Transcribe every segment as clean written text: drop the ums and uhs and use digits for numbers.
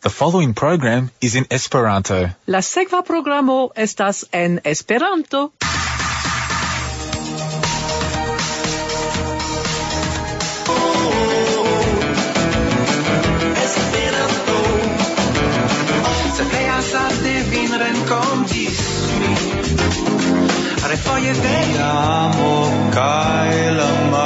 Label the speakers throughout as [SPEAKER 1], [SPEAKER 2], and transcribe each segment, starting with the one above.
[SPEAKER 1] The following program is in Esperanto.
[SPEAKER 2] La sekva programo estas en Esperanto.
[SPEAKER 3] Vin renkontis mi refoje vei amo kaj la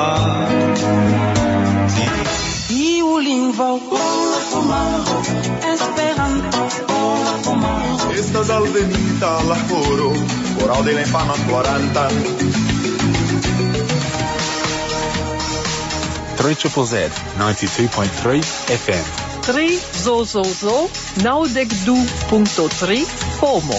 [SPEAKER 3] mati iu lingvo la pomaro Esperanto la pomaro
[SPEAKER 4] estas alvenita la horo por aŭdi la infanon ploranta
[SPEAKER 1] Triple Z 92.3 FM.
[SPEAKER 2] 3 Zozozo 92.3 FOMO.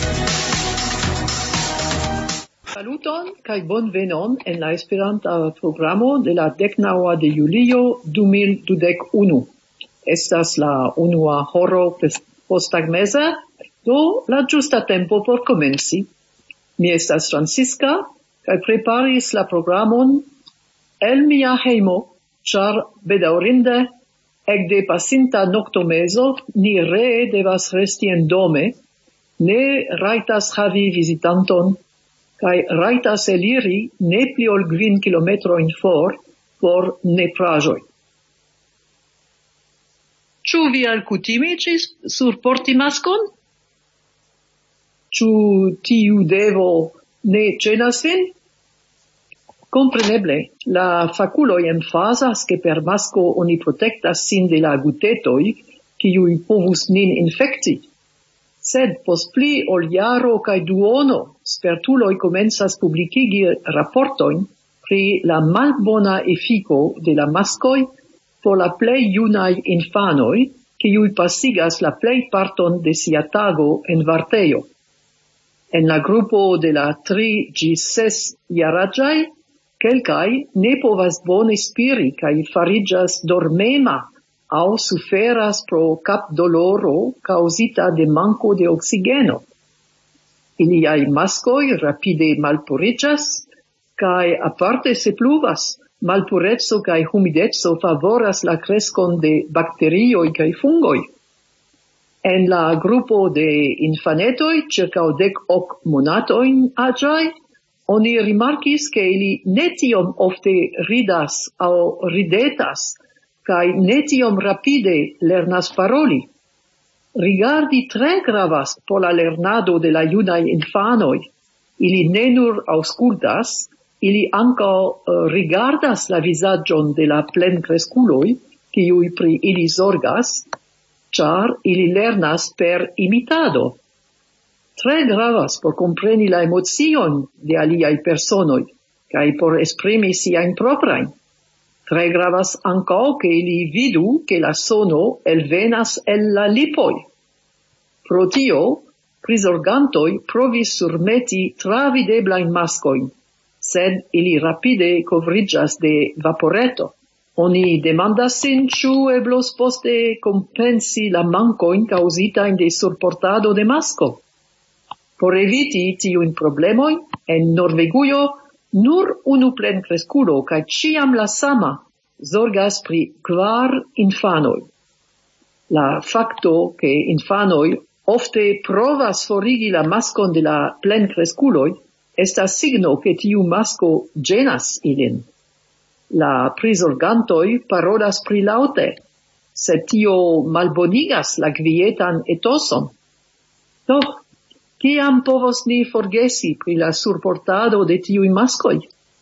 [SPEAKER 2] Saluton kaj bonvenon en la Esperanta programo de la 19 de julio 2021. Estas la unua horo posttagmeza, do la ĝusta tempo por komenci. Mi estas Francisca kaj preparis la programon el mia hejmo, ĉar bedaŭrinde ekde pasinta noktomezo ni ree devas resti en dome, ne rajtas havi vizitanton, kaj rajtas eliri ne pli ol 5 kilometrojn for por nepraĵoj. Ĉu vi alkutimiĝis surporti maskon? Ĉu tiu devo ne ĝenas vin? Compreneble, la faculoj emfazas ke per masko oni protektas sin de la gutetoj, kiuj povus nin infekti. Sed post pli ol jaro kaj duono, spertuloj komencas publikigi raportojn pri la malbona efiko de la maskoj por la plej junaj infanoj, kiuj pasigas la plej parton de sia tago en vartejo. En la grupo de la 3 ĝis 6 jaraĝaj, kelkaj ne povas bone spiri kaj fariĝas dormema aŭ suferas pro kapdoloro kaŭzita de manko de oksigeno. Iliaj maskoj rapide malpuriĝas kaj aparte se pluvas, malpureco kaj humideco favoras la kreskon de bakterioj kaj fungoj. En la grupo de infanetoj ĉirkaŭ 10 monatojn aĝaj, oni rimarkis ke ili ne tiom ofte ridas aŭ ridetas kaj ne tiom rapide lernas paroli. Rigardi tre gravas por la lernado de la junaj infanoj. Ili ne nur aŭskultas, ili ankaŭ rigardas la vizaĝon de la plenkreskuloj, kiuj pri ili zorgas, ĉar ili lernas per imitado. Tre gravas por compreni la emocion de aliaj personoj, kaj por esprimi siajn proprajn. Tre gravas ankaŭ ke ili vidu ke la sono elvenas el la lipoj. Pro tio, prizorgantoj provis surmeti travideblajn maskojn, sed ili rapide kovriĝas de vaporeto. Oni demandas sin ĉu eblos poste kompensi la mankojn kaŭzitajn de surportado de masko. Por eviti tiujn problemojn, en Norvegujo nur unu plenkreskulo kaj ĉiam la sama zorgas pri 4 infanoj. La fakto ke infanoj ofte provas forigi la maskon de la plenkreskuloj estas signo ke tiu masko ĝenas ilin. La prizorgantoj parolas pli laŭte, sed tio malbonigas la kvietan etoson. Do, kiam povos ni forgesi pri la surportado de tiuj maskoj?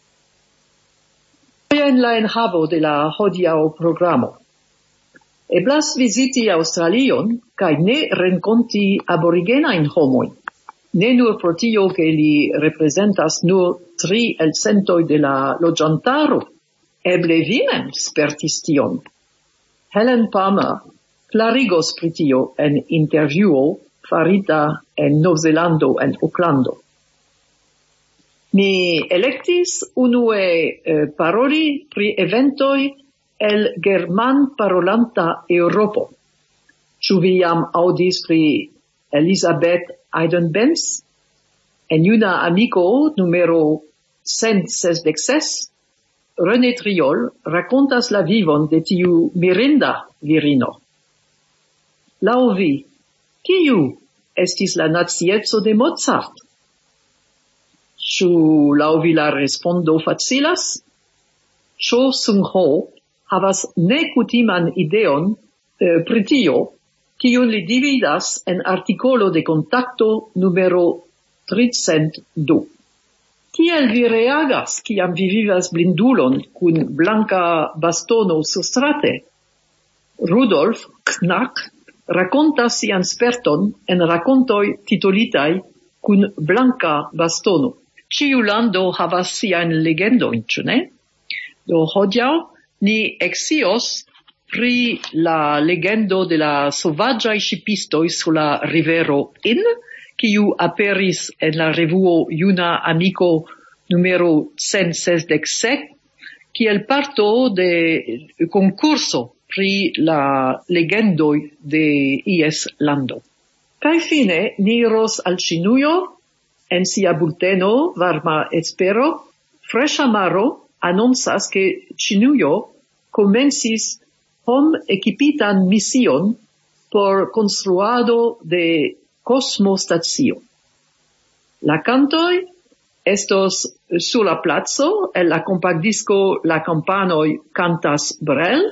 [SPEAKER 2] En la enhavo de la hodiaŭ programo. Eblas viziti Aŭstralion kaj ne renkonti aborigenajn homojn. Ne nur pro tio ke li reprezentas nur 3% de la loĝantaro. Eble vi mem spertis tion. Helen Palmer klarigos pri tio en intervjuo farita en Novzelando en Aucklando. Mi elektis unue paroli pri eventoj el german parolanta Eŭropo. Ĉu vi jam aŭdis pri Elisabeth Eidenbenz? En juna amiko numero 166, René Triol rakontas la vivon de tiu mirinda virino. Laŭ vi, kiu estis la nacieco de Mozart? Ĉu laŭ vi la respondo facilas? Cho Sung-ho havas nekutiman ideon pri tio, kiun li dividas en artikolo de kontakto numero 302. Kiel vi reagas, kiam vi vivas blindulon kun blanka bastono surstrate? Rudolf Knack rakontas sian sperton en rakontoj titolitaj kun blanka bastono. Ĉiu lando havas siajn legendojn, ĉu ne? Do hodiaŭ ni ekscios pri la legendo de la sovaĝaj ŝipistoj sur la rivero Inn, kiu aperis en la revuo Juna Amiko numero 167, kiel parto de konkurso pri la legendoj de ies lando. Kaj fine ni iros al Ĉinujo, en sia bulteno Varma Espero, Freŝa Maro anoncas ke Ĉinujo komencis hom-ekipitan mision por konstruado de kosmostacio. La cantoj estos sur la placo el la kompakdisco La Kampanoj Kantas Brel,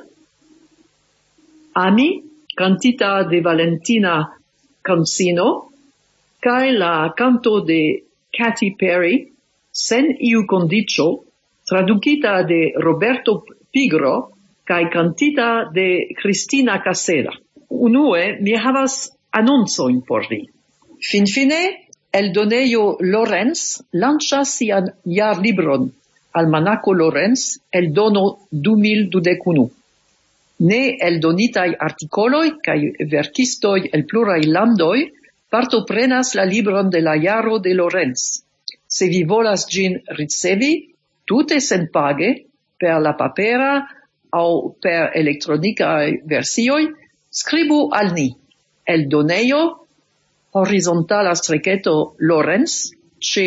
[SPEAKER 2] Ami, cantita de Valentina Cancino, kaj la canto de Katy Perry, Sen iu condicio, tradukita de Roberto Pigro, kaj cantita de Cristina Casella. Unue, mi havas annonzojn por vi. Finfine, eldonejo Lorenz lanĉas sian jarlibron Almanako Lorenz eldono 2021. Ne eldonitaj artikoloj kaj verkistoj el pluraj landoj partoprenas la libron de la jaro de Lorenz. Se vi volas ĝin ricevi, tute senpage, per la papera aŭ per elektronikaj versioj, skribu al ni. Eldonejo horizontala streketo Lorenz ĉe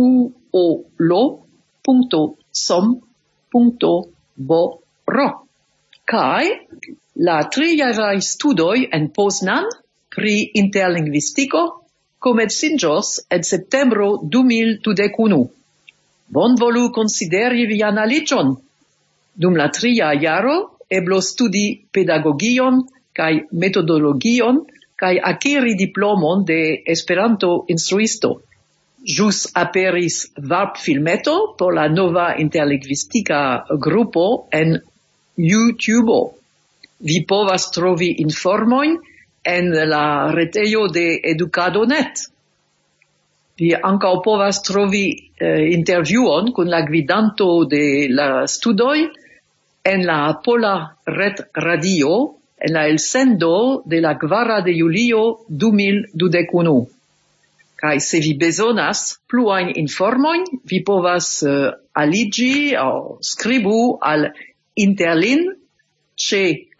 [SPEAKER 2] uolo.som.br. Kaj la 3-jaraj studoj en Poznan pri interlingvistiko komenciĝos en septembro 2021. Bonvolu konsideri vian aliĝon. Dum la 3. jaro eblos studi pedagogion kaj metodologion kaj akiri diplomon de Esperanto instruisto. Ĵus aperis varb-filmeto por la nova interlingvistika grupo en YouTube. Vi povas trovi informojn en la retejo de Edukado.net. Vi ankaŭ povas trovi intervjuon kun la gvidanto de la studoj en la Pola Retradio en la elsendo de la 4 de julio 2021. Kaj se vi bezonas pluajn informojn, vi povas aliĝi aŭ skribu al Interlin ĉe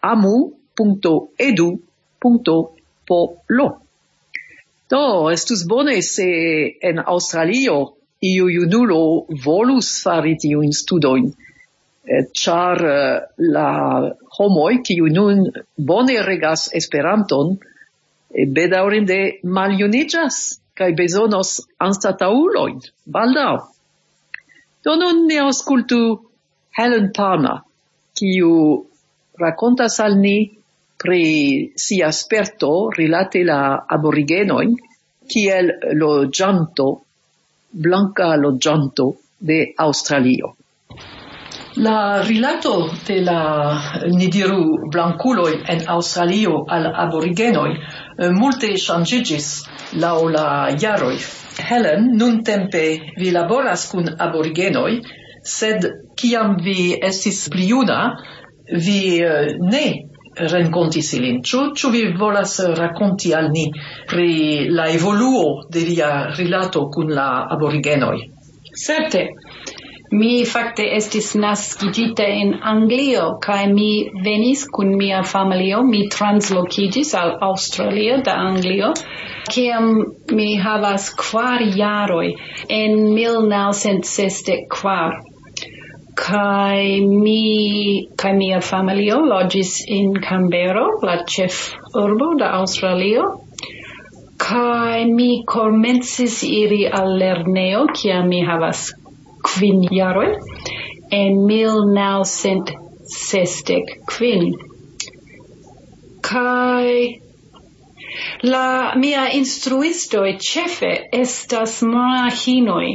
[SPEAKER 2] amu.edu.pl. Do, estus bone se en Aŭstralio iu junulo volus fari tiujn studojn, ĉar la homoj, kiuj nun bone regas Esperanton, bedaŭrinde maljuniĝas kaj bezonos anstataŭulojn baldaŭ. Do nun ni aŭskultu Helen Palmer, kiu rakontas al ni pri sia sperto rilate la aborigenojn kiel loĝanto, blanka loĝanto de Aŭstralio. La rilato de la, ni diru, blanculoj en Aŭstralio al aborigenoj multe ŝanĝiĝis laŭ la jaroj. Helen, nuntempe vi laboras kun aborigenoj, sed kiam vi estis pli juna, vi ne renkontis ilin. Ĉu vi volas rakonti al ni pri la evoluo de via rilato kun la aborigenoj?
[SPEAKER 5] Certe. Mi fakte estis naskigita en Anglio, kaj mi venis kun mia familio, mi translokiĝis al Aŭstralio de Anglio, kiam mi havas 4 jaroj en 1964. kai mia familio logis in Canberra, la ĉefurbo de Aŭstralio. Kai mi komencis iri al lernejo, kiam mi havas 5 jaroj, en 1965. Kai la mia instruistoj ĉefe estas monaĥinoj,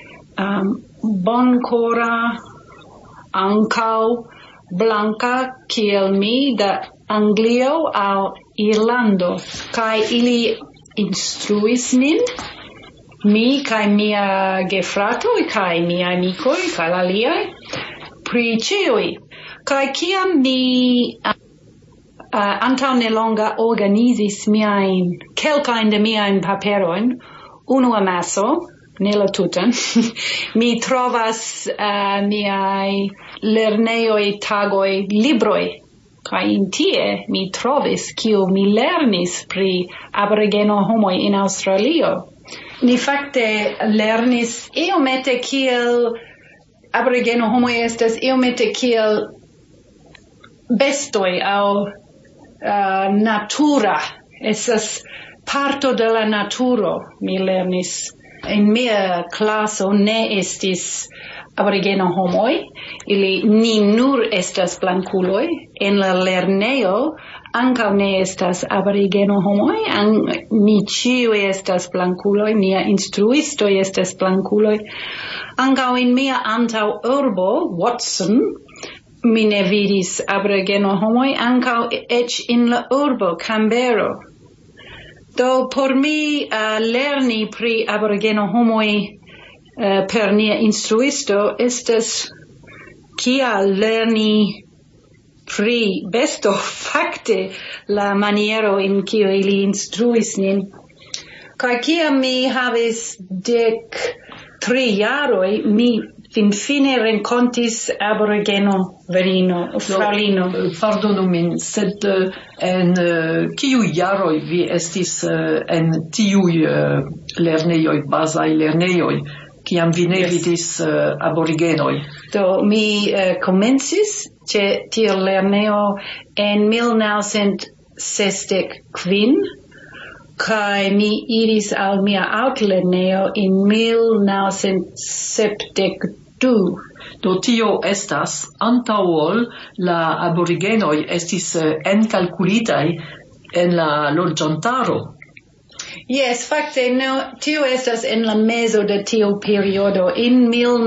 [SPEAKER 5] bonkora, ankaŭ blanka kiel mi de Anglio aŭ Irlando, kaj ili instruis min, mi kaj mia gefratoj kaj miaj amikoj kaj aliaj pri ĉiuj. Kaj kiam mi antaŭ nelonga organizis kelkajn de miajn paperojn, unu amaso, ne la tutan, mi trovas miaj lernejoj tagoj libroj. Kaj in tie mi trovis kiu mi lernis pri aborigeno homoj in Aŭstralio. Ni fakte lernis iomete kiel aborigeno homoj estas iomete kiel bestoj aŭ natura. Estas parto de la naturo, mi lernis. En mia klaso ne estis aborigeno homoj, ili ni nur estas blankuloj. En la lernejo ankaŭ ne estas aborigeno homoj, ni ĉiuj estas blankuloj, mia instruistoj estas blankuloj. Ankaŭ en mia antaŭurbo, Watson, mi ne vidis aborigeno homoj, ankaŭ eĉ en la urbo Canberra. Do por mi lerni pri aborigeno homoj per nia instruisto estas kiel lerni pri besto, fakte la maniero en kiu ili instruis nin. Kaj kiam mi havis 13 jaroj, mi finfine renkontis aborigeno virino, fraŭlino.
[SPEAKER 2] Pardonu min, sed en kiuj jaroj vi estis en tiuj lernejoj, bazaj lernejoj, kiam vi ne vidis aborigenoj?
[SPEAKER 5] Do mi komencis ĉe tiu lernejo en 1965, kaj mi iris al mia altlernejo en 1972.
[SPEAKER 2] Do tio estas antaŭ ol la aborigenoj estis enkalkulitaj en la loĝantaro.
[SPEAKER 5] Yes, fakte no, tio estas en la mezo de tiu periodo. En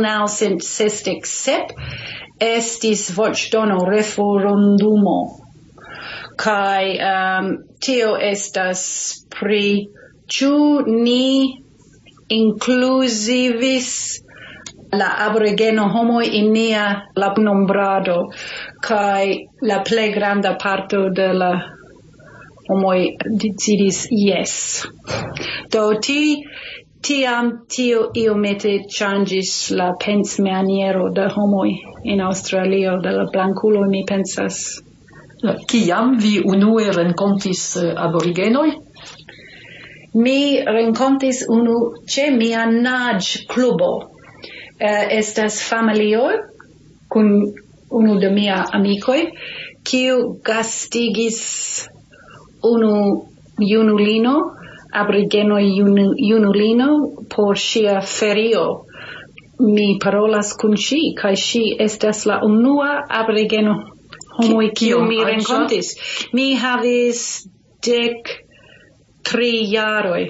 [SPEAKER 5] 1967 estis voĉdono referendumo. Kaj tio estas pri ĉu ni inkluzivis la aborigeno homoj in nia la nombrado, kaj la plej granda parto de la homoj decidis yes. Do tiam tio iomete ŝanĝis la pensmaniero de homoj en Aŭstralio, de la blankuloj, mi pensas.
[SPEAKER 2] Kiam vi unue renkontis aborigenoj?
[SPEAKER 5] Mi renkontis unu ĉe mia naĝklubo. Estas familio kun unu de mia amikoj, kiu gastigis unu junulino, aborigeno junulino, por ŝia ferio. Mi parolas kun ŝi, kaj ŝi estas la unua aborigeno homoj kiu mi renkontis. Mi havis 13 jaroj.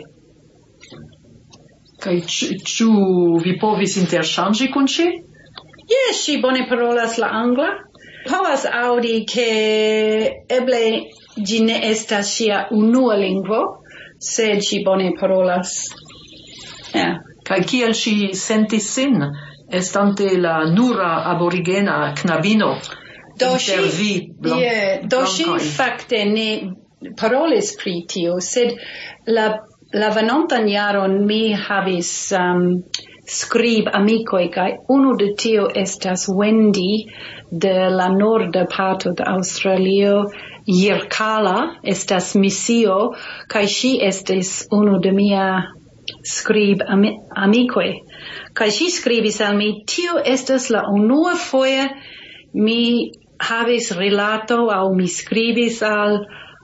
[SPEAKER 2] Kaj ĉu vi povis interŝanĝi kun ŝi?
[SPEAKER 5] Yes, ŝi bone parolas la angla. Povas aŭdi ke eble ĝi ne estas ŝia unua lingvo, sed ŝi bone parolas. Yeah.
[SPEAKER 2] Kaj kiel ŝi sentis sin, estante la nura aborigena knabino inter vi blankaj?
[SPEAKER 5] Do ŝi fakte ne parolis pri tio, sed la venontan jaron mi havis skrib amikoj, kaj unu de tio estas Wendy de la norda parto de Aŭstralio, Yirrkala estas misio, kaj ŝi estis unu de mia amicoi. Kai si scribis al mi, tio estas la unua foie mi havis relato au mi scribis al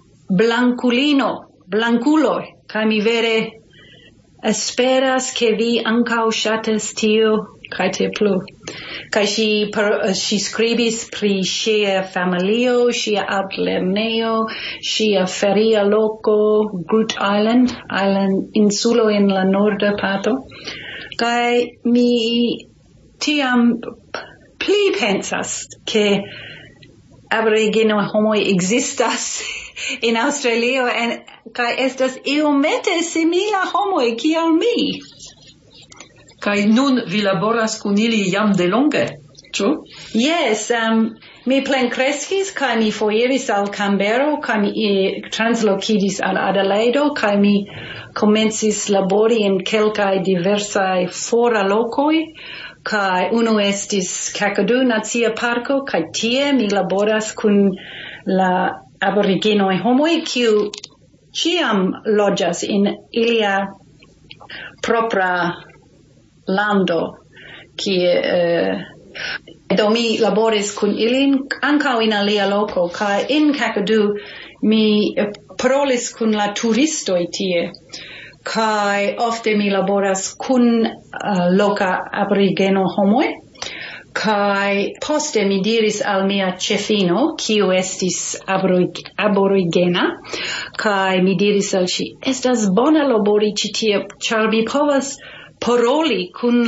[SPEAKER 5] blanculoi, kai mi vere esperas che vi ancau shates tio, kai te plu. Kai si scribis pri sia familio, sia altlerneo, sia feria loco, Groote Eylandt, insulo in la norda parto. Kai mi tiam pli pensas che aborigeno homoi existas in Australio kai estas iomete simila homoi kiel mi.
[SPEAKER 6] Kai nun vi laboras kun ili jam de longe, ĉu?
[SPEAKER 5] Yes, mi plenkreskis kaj mi foriris al Canberra kaj mi translokigis al Adelaide kaj mi komencis labori en kelkaj diversaj fora lokoj kaj unu estis Kakadu Nacia Parko kaj tie mi laboras kun la aborigenoj homoj kiu ĉiam loĝas in ilia propra lando do mi laboris kun ilin ankaŭ in alia loko kaj in Kakadu mi parolis kun la turistoj tie kaj ofte mi laboras kun loka aborigeno homoj kaj poste mi diris al mia ĉefino kiu estis aborigena kaj mi diris al ŝi estas bona labori ĉi tie ĉar mi povas paroli kun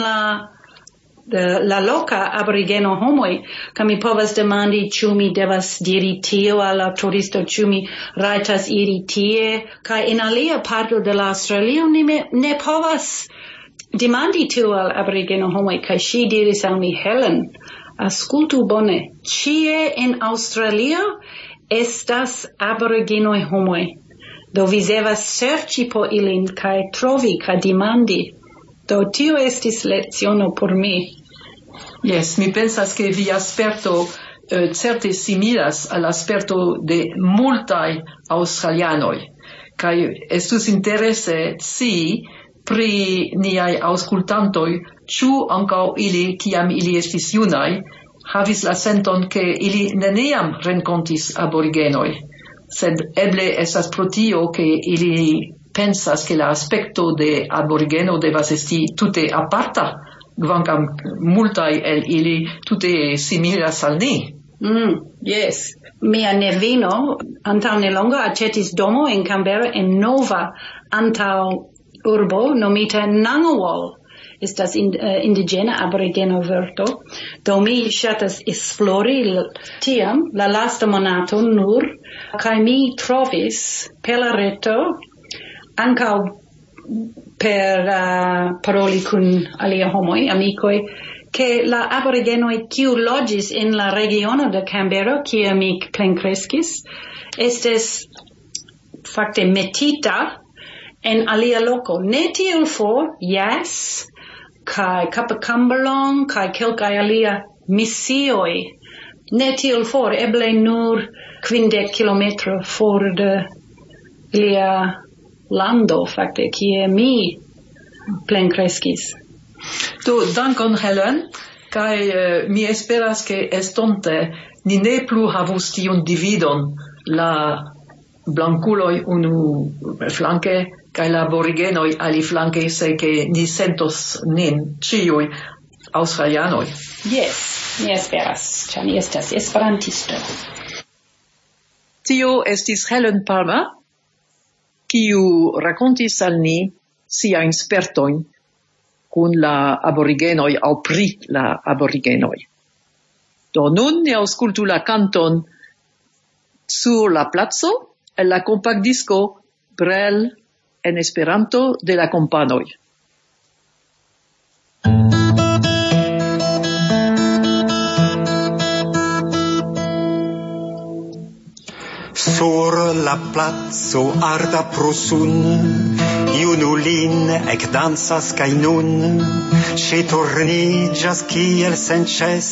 [SPEAKER 5] la loka aborigeno homoj, kaj mi povas demandi ĉu mi devas diri tio al la turisto, ĉu mi rajtas iri tie, kaj en alia parto de la Aŭstralio ni ne povas demandi tio al aborigeno homoj, kaj ŝi diris al mi, Helen, aŭskultu bone, ĉie en Aŭstralio estas aborigenoj homoj, do vi devas serĉi por ilin kaj trovi kaj demandi. Do tio estis leciono por mi.
[SPEAKER 6] Yes, mi pensas che via sperto certe similas al aspetto de multaj australianoj. Kaj estus interese pri niaj aŭskultantoj, ĉu ankaŭ ili, kiam ili estis junaj, havis la senton ke ili neniam renkontis aborigenoj. Sed eble estas pro tio ke ili pensas che l'aspetto de aborigeno devas esti tute aparta, kvankam multaj el ili tute similas al ni.
[SPEAKER 5] Yes. Mia nevino antaŭ nelonge aĉetis domo en Canberra en nova antaŭ urbo nomita Ngunnawal. Estas indigena aborigeno vorto. Do mi ŝatas esplori tiam la lasta monato nur kaj mi trovis per la reto ankaŭ per paroli kun alia homoj, amikoj, ke la aborigenoj kiu loĝis en la regiono de Canberra, kie mi plenkreskis, estis fakte metita en alia loko. Ne tiel for, yes, kaj Cumberland, kaj kelkaj alia misioj. Ne tiel for, eble nur 50 kilometro for de lia lando, fakte, kie mi plenkreskis.
[SPEAKER 6] Do, dankon Helen, kaj mi esperas ke estonte ni ne plu havus tiun dividon, la blankuloj unu flanke kaj la aborigenoj aliflanke, se ke ni sentos nin ĉiuj aŭstralianoj.
[SPEAKER 5] Yes, mi esperas, ĉar mi estas esperantisto.
[SPEAKER 2] Tio estis Helen Palmer, kiu rakontis al ni siajn spertojn kun la aborigenoj aŭ pri la aborigenoj. Do nun ni aŭskultu la kanton Sur la placo el la kompaktdisko Brel en Esperanto de la kompanoj.
[SPEAKER 7] Sur la placo arda prusun, junulin ekdancas kaj nun ŝi turniĝas kiel senĉes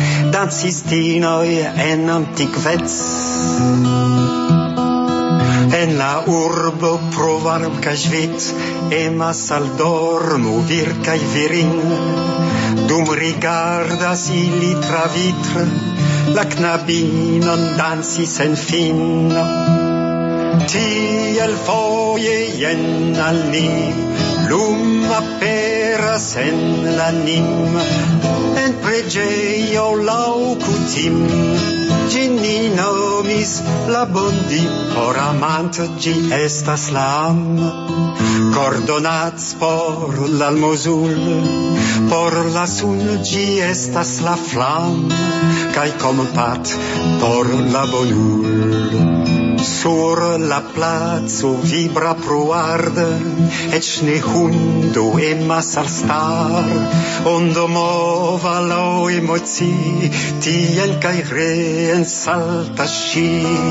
[SPEAKER 7] dancistinoj en antikvec. En la urbo pro varm kaj svit emas al dormo vir kaj virin. Dum rigardas ili tra vitre, la knabinon dansis en fin. Tiel foje jen al ni lum aperas en la nim, en preĝejo laŭ kutim. Gin ni nomis la bondi, por amant gi estas la am. Cordonats por l'almozul, por la sun gi estas la flam, kai kompat por la bonul. Sur la placo vibra pruarde, ec ne hundo emas al star, ondo mova la emoci, tiel kai reen salta sci.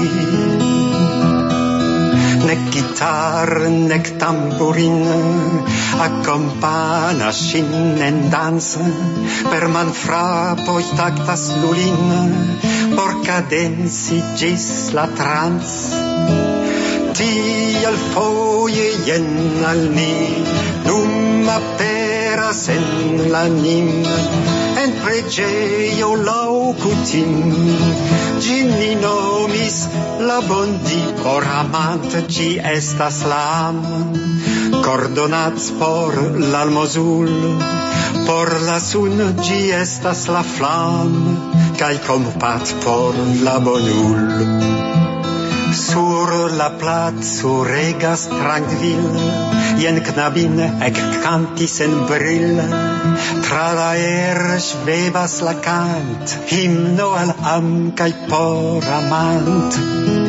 [SPEAKER 7] Nec guitar, nec tamburin, accompana shin en dans, per man frapoi tactas lulin, por cadensi gis la trans. Tiel foje jen al ni, lum aperas en la nim, en preĝejo laŭ kutim. Gin ni nomis la bondi, por amant gi estas la am. Cordonats por l'almozul, por la sun gi estas la flam, kaj kompat por la bonul. Sur la placo regas trankvil, jen knabin ekkantis en bril. Tra la aer ŝvebas la kant, himno al am kaj por amant.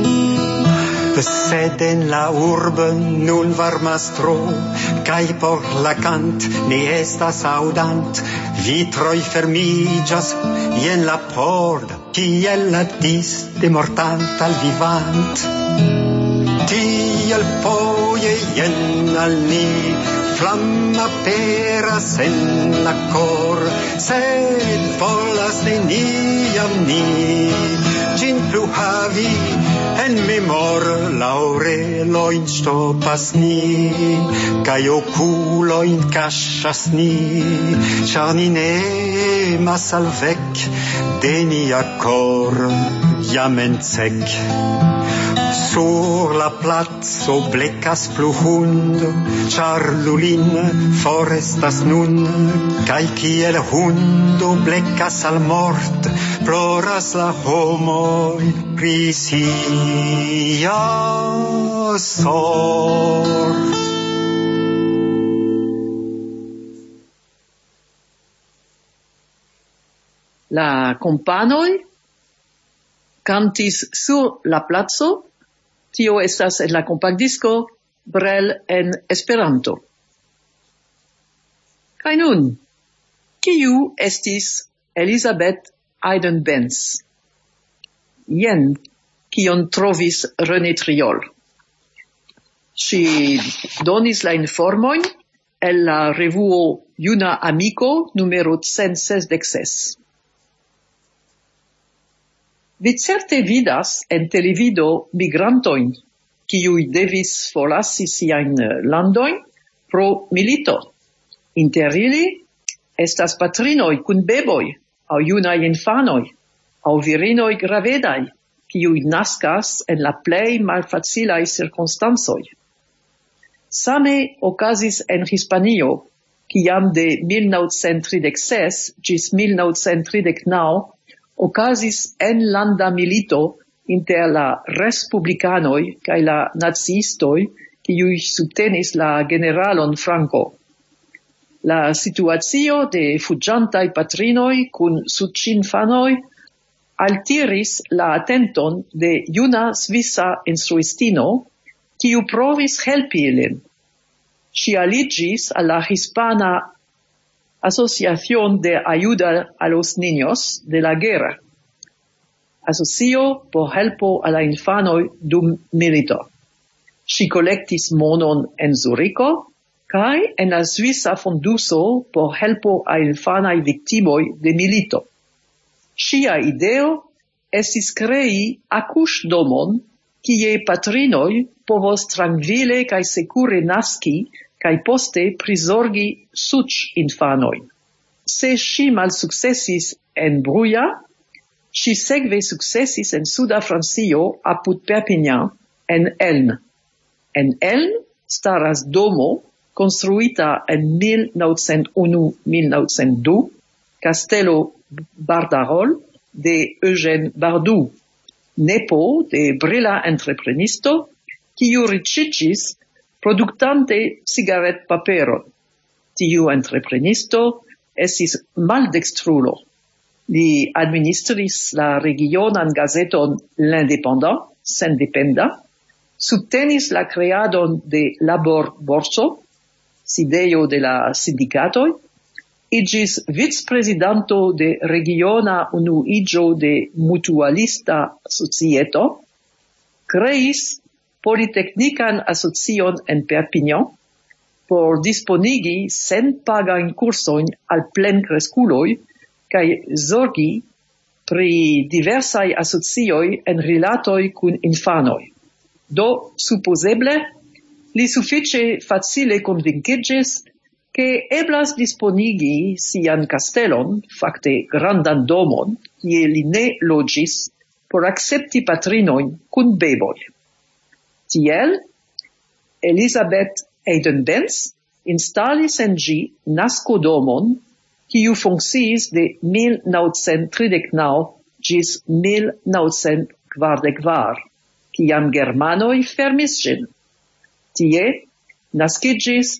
[SPEAKER 7] Sed en la urbo nun varmas tro, kaj por la kant ne estas aŭdant. Vitroj fermiĝas, jen la pordo, kiel la dis de mortant al vivant. Tiel foje jen al ni, flamma aperas en la cor, sed volas neniam ni gin plu havi en memor. Laurelojn ŝtopas ni, kaj okulojn kaŝas ni, ĉar ni ne emas al vek de nia kor jam en cek. Sur la placo blekas plu hundo, ĉar lulin forestas nun, kaj kiel hundo blekas al mort, ploras la homoj pri sia sort.
[SPEAKER 2] La kompanoj cantis sur la placo. Tio estas en la kompakdisco Brel en Esperanto. Kaj nun, kiu estis Elisabeth Eiden-Benz? Jen kion trovis René Triol. Ŝi donis la informojn el la revuo Juna Amiko numero 166. Vi certe vidas en televido migrantojn, kiuj devis forlasi siajn landojn pro milito. Inter ili estas patrinoj kun beboj, aŭ junaj infanoj, aŭ virinoj gravedaj, kiuj naskas en la plej malfacilaj cirkonstancoj. Same okazis en Hispanio, kiam de 1936 ĝis 1939 okazis enlanda milito inter la respublikanoj kaj la naciistoj, kiuj subtenis la generalon Franco. La situacio de fuĝantaj patrinoj kun suĉinfanoj altiris la atenton de juna svisa instruistino, kiu provis helpi ilin. Ŝi aliĝis al la hispana Asociación de Ayuda a los Niños de la Guerra, asocio por helpo a la infanoj dum milito. Ŝi kolektis monon en Zuriko kaj en la Svisa Fonduso por helpo a infanaj viktimoj de milito. Ŝia ideo estis krei akuŝdomon kie patrinoi povos trankvile kaj sekure naski kaj poste prizorgi suĉ infanoj. Se ŝi malsukcesis en Bruja, ŝi sekve sukcesis en suda Francio apud Perpignan en Elne. En Elne staras domo konstruita en 1901-1902, Castello Bardarol de Eugène Bardou, nepo de brila entreprenisto, kiu riĉiĝis produktante cigaretpaperon. Tiu entreprenisto estis maldekstrulo. Li administris la regionan gazeton L'Indépendant, sendependa, subtenis la kreadon de Labor-Borso, sidejo de la sindikatoj, iĝis vicprezidanto de regiona unuiĝo de mutualista societo, kreis politeknikan asocion en Perpignan por disponigi senpagajn kursojn al plenkreskuloj kaj zorgi pri diversaj asocioj en rilatoj kun infanoj. Do, supozeble, li sufiĉe facile konvinkiĝis ke eblas disponigi sian kastelon, fakte grandan domon, kie li ne loĝis, por akcepti patrinojn kun beboj. Tiel, Elisabeth Eyden-Benz instalis en ĝi naskodomon, kiu funkciis de 1939 ĝis 1942, kiam germanoj fermis ĝin. Tie naskiĝis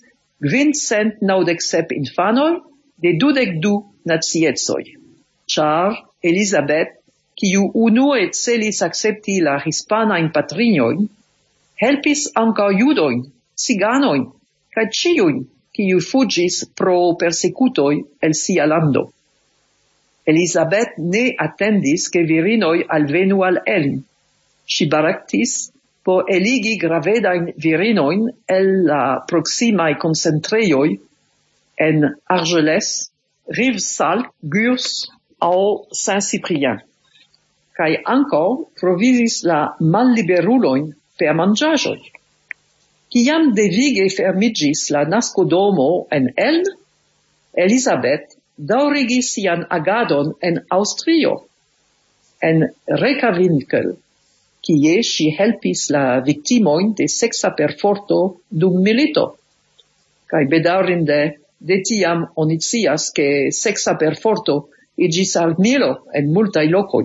[SPEAKER 2] 597 infanoj de 22 naciecoj, ĉar Elisabeth, kiu unue celis akcepti la hispanajn patrinojn, helpis ankaŭ judojn, ciganojn kaj ĉiujn, kiu fuĝis pro persekutoj el sia lando. Elisabeth ne atendis ke virinoj alvenu al Elne. Ŝi baraktis por eligi gravedajn virinojn el la proksimaj koncentrejoj en Argelès, Rivesaltes, Gurs aŭ Saint-Cyprien. Kaj ankaŭ provizis la malliberulojn per manĝaĵoj. Kiam devige fermiĝis la naskodomo en Elne, Elisabeth daŭrigis sian agadon en Aŭstrio, en Rekavinkel, kie ŝi helpis la viktimojn de seksa perforto dum milito. Kaj bedaŭrinde de tiam oni scias ke seksa perforto iĝis armilo en multaj lokoj.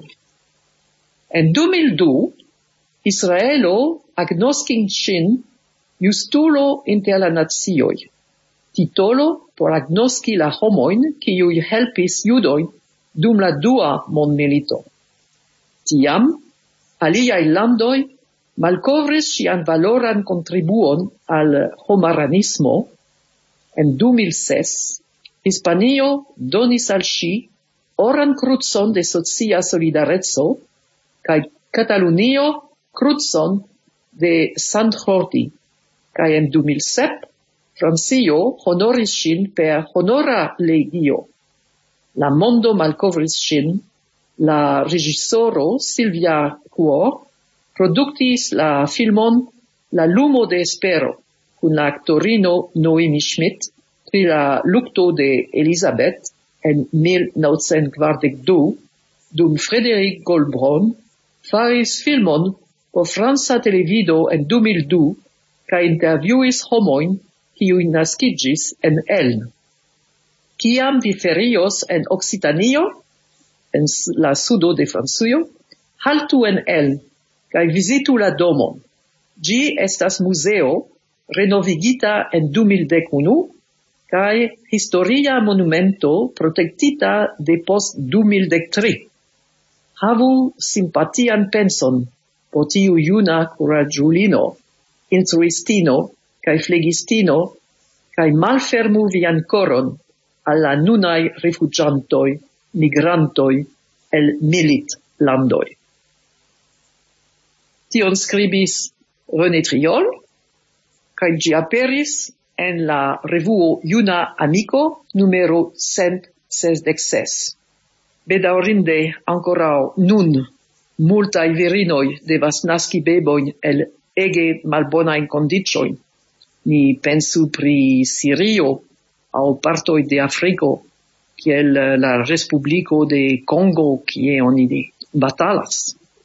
[SPEAKER 2] En 2002, Israelo agnoskis ŝin justulo inter la nacioj, titolo por agnoski la homojn kiuj helpis judojn dum la dua mondmilito. Tiam, aliaj landoj malkovris ŝian valoran kontribuon al homaranismo. En 2006, Hispanio donis al ŝi oran krucon de socia solidareco kaj Katalunio krucon de Sant Jordi. Kaj en 2007, Francio honoris ŝin per honora legio. La mondo malkovris ŝin. La reĝisoro Silvia Cuor produktis la filmon La lumo de espero kun la aktorino Noemi Schmidt pri la lukto de Elisabeth en 1942, dum Frédéric Goldbrun faris filmon por franca televido en 2002 kaj intervjuis homojn kiuj naskiĝis en Elne. Kiam vi ferios en Okcitanio, en la sudo de Francio, haltu en Elne kaj vizitu la domon. Ĝi estas muzeo renovigita en 2011 kaj historia monumento protektita de post 2013. Havu simpatian penson por tiu juna kuraĝulino, instruistino kaj flegistino, kaj malfermu vian koron al la nunaj rifuĝantoj, migrantoj el militlandoj. Tion skribis René Triol, kaj ĝi aperis en la revuo Juna Amiko numero 166. Bedaŭrinde ankoraŭ nun multaj virinoj devas naski bebojn el ege malbonaj kondiĉoj. Ni pensu pri Sirio aŭ partoj de Afriko, kiel la Respubliko de Kongo, kie oni batalas.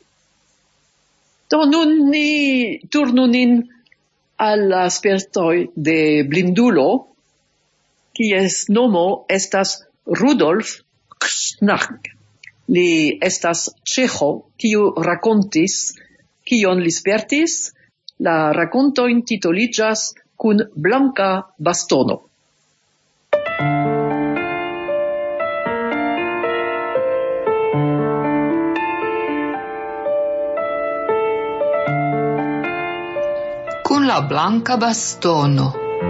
[SPEAKER 2] Do nun ni turnu nin al la spertoj de blindulo, kies nomo estas Rudolf Kšnak. Li estas ĉeĥo, kiu rakontis, kion li spertis. La rakontojn titoliĝas Kun blanka bastono.
[SPEAKER 6] Kun la blanka bastono.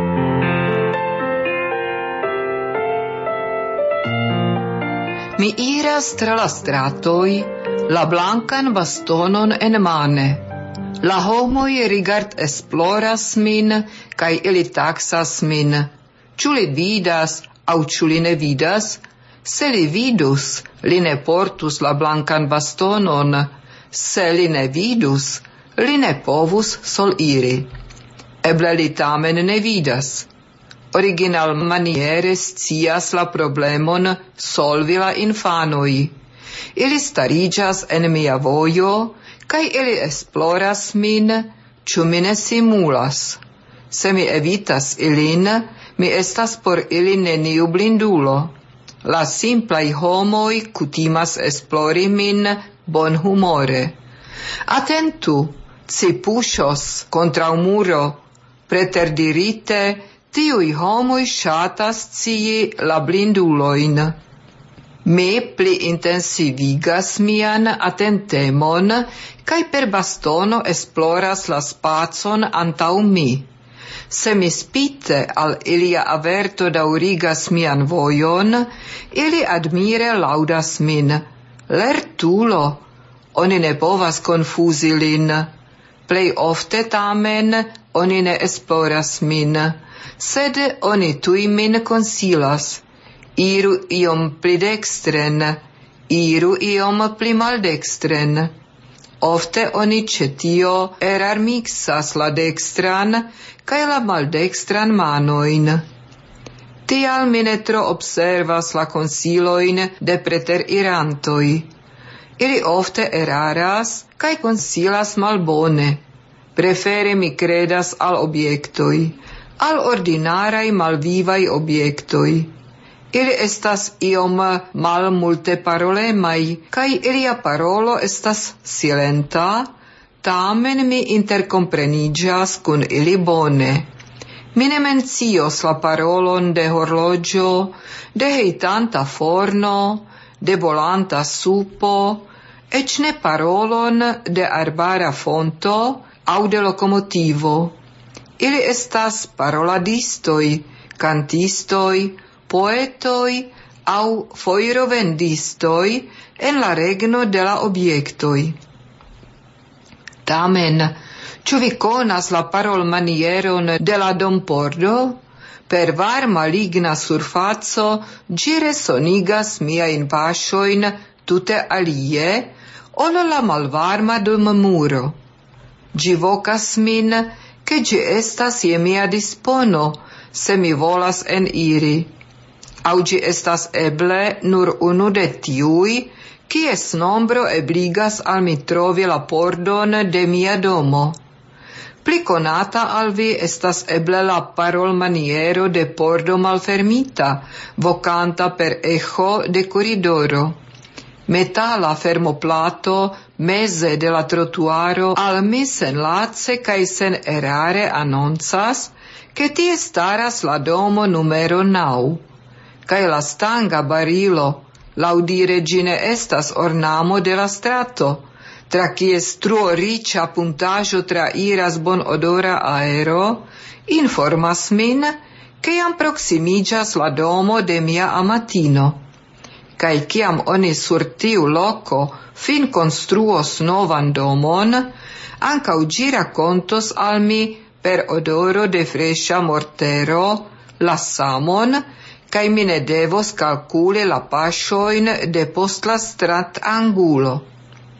[SPEAKER 6] Mi iras tra la stratoj, la blankan bastonon enmane. La homoj rigard esploras min, kaj ili taksas min. Ĉu li vidas aŭ ĉu li ne vidas? Se li vidus, li ne portus la blankan bastonon. Se li ne vidus, li ne povus soliri. Eble li tamen ne vidas. Original maniere scias la problemon solvi la infanoj. Ili stariĝas en mia vojo, kaj ili esploras min, ĉu mi ne simulas. Se mi evitas ilin, mi estas por ili neniu blindulo. La simplaj homoj kutimas esplori min bonhumore. Atentu, ci puŝos kontraŭ muro, preterdirite, tiuj homoj ŝatas scii la blindulojn. Mi pli intensivigas mian atentemon, kaj per bastono esploras la spacon antaŭ mi. Se mi spite al ilia averto daŭrigas mian vojon, ili admire laŭdas min. Lertulo, oni ne povas konfuzi lin. Plej ofte tamen oni ne esploras min, sed oni tuj min konsilas. Iru iom pli dextren, iru iom pli maldextren. Ofte oni ĉe tio erarmiksas la dextran kaj la maldextran manojn. Tial mi ne tro observas la konsilojn de preterirantoj. Ili ofte eraras kaj konsilas malbone. Prefere mi kredas al objektoj, al ordinaraj malvivaj objektoj. Ili estas iom malmulte parolemaj, kaj ilia parolo estas silenta, tamen mi interkompreniĝas kun ili bone. Mi ne mencios la parolon de horloĝo, de hejtanta forno, de bolanta supo, eĉ ne parolon de arbara fonto aŭ de lokomotivo. Ili estas paroladistoj, kantistoj, poetoj aŭ fojrovendistoj en la regno de la objektoj. Tamen, ĉu vi konas la parolmanieron de la dompordo? Per varma ligna surfaco ĝi resonigas miajn paŝojn tute alie, ol la malvarma dommuro. Ĝi vokas min, ke ĝi estas je mia dispono, se mi volas eniri. Aŭ ĝi estas eble nur unu de tiuj, kies nombro ebligas al mi trovi la pordon de mia domo. Pli konata al vi estas eble la parolmaniero de pordo malfermita, vokanta per eĥo de koridoro. Metala fermoplato meze de la trotuaro al mi senlace kaj senerare anoncas, ke tie staras la domo numero 9. Kaj la stanga barilo, laŭdire ĝi ne estas ornamo de la strato, tra kies truoriĉa puntaĵo trairas bonodora aero, informas min, ke jam proksimiĝas la domo de mia amatino. Kaj kiam oni sur tiu loko finkonstruos novan domon, ankaŭ ĝi rakontos al mi per odoro de freŝa mortero la samon, kaj mi ne devos kalkuli la paŝojn de post la stratangulo.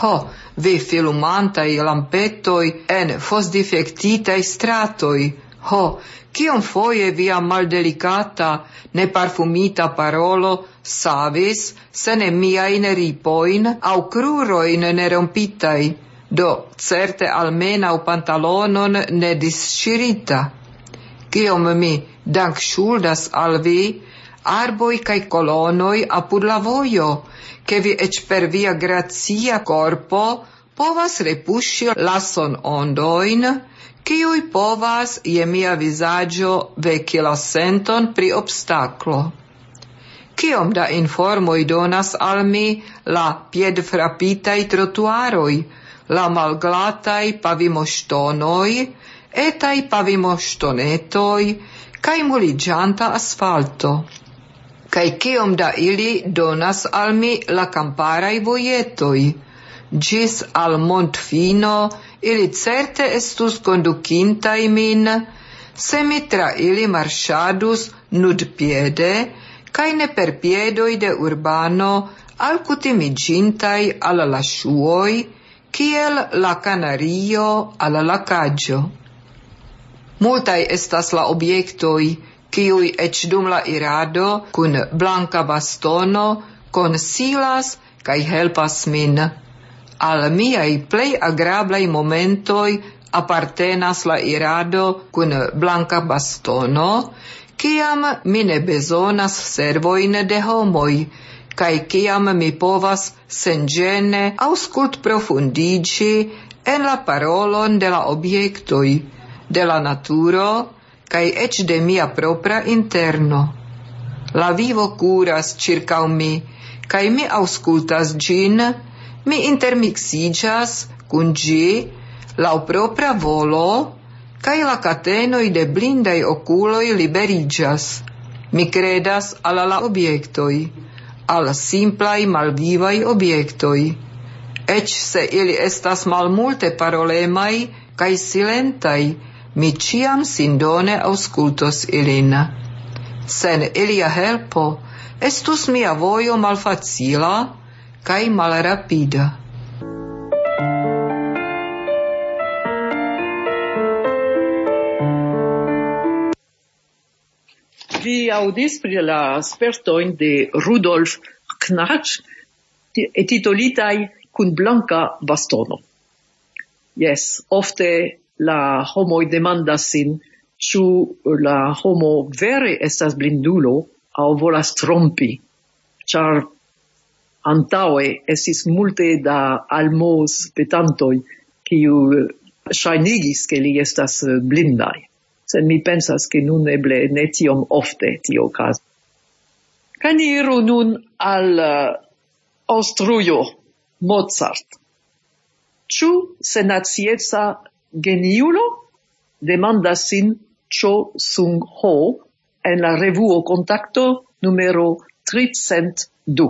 [SPEAKER 6] Ho, vi filumantai lampetoi en fosdifectitai stratoi. Ho, kiom foje via maldelicata, neparfumita parolo savis sene miain ripoin au cruroin nerompitai, do certe almenau pantalonon ne discirita. Kiom mi dank schuldas al vi, arboi cae colonoi apud la vojo, che vi ec per via grazia corpo povas repusci lason ondoin, ciui povas je mia visaggio veci la senton pri obstaclo. Kiom da informoi donas al mi la piedfrapitai trotuaroi, la malglatai pavimostonoi, etai pavimostonetoi, cae muligianta asfalto. Cae kiom da ili donas al mi la camparai voietoi. Gis al montfino ili certe estus conducintai min, se mi tra ili marchadus nud piede, cae ne per piedoi de urbano alcutimigintai al la shuoi, kiel la canario al la caggio. Multai estas la obiectoi, kiui ec dum la irado cun blanca bastono consilas cae helpas min. Al miai plei agrablai momentoi appartenas la irado cun blanca bastono, ciam mi ne besonas servoin de homoi, cae ciam mi povas sengene auscult profundici en la parolon de la obiectoi, de la naturo, cae ec de mia propra interno. La vivo curas circau mi, cae mi auscultas gin, mi intermixigas cun gi, lau propra volo, cae la catenoi de blindai oculoi liberigas. Mi credas al la obiectoi, al simplai malvivai obiectoi. Ec se ili estas malmulte parolemai, cae silentai, mi ciam sindone auscultos ilin. Sen ilia helpo, estus mia vojo malfacila, cae malrapida.
[SPEAKER 2] Vi audis pri la spertoin de Rudolf Knatsch, titolitai cun blanca bastono. Yes, ofte la homoi demandas sin, ciu la homo vere estas blindulo, au volas trompi, char antaue estis multe da almos petantoi, kiu shainigis che li estas blindai. Sed mi pensas che nun eble ne tiom ofte tio cas. Ca ni iru nun al Austrujo, Mozart. Ciu senazieza geniulo? Demandas sin Cho Sung-ho en la revuo Contacto numero 302.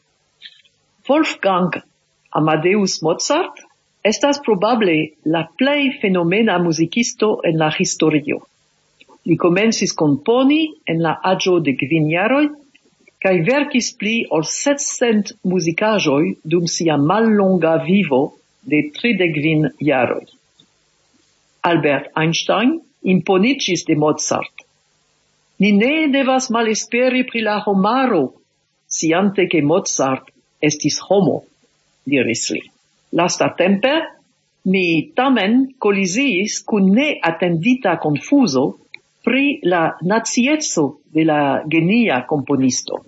[SPEAKER 2] Wolfgang Amadeus Mozart estas probable la plei fenomena musicisto en la historio. Li comencis componi en la agio de 9 jaroj, kaj verkis pli ol 700 muzikaĵoj dum sia mallonga vivo de 39 jaroj. Albert Einstein imponicis de Mozart. Ni ne devas malesperi pri la homaro, sciante che Mozart estis homo, diris li. Lastatempe, mi tamen colisiis cun ne attendita confuso pri la naziezzo de la genia componisto.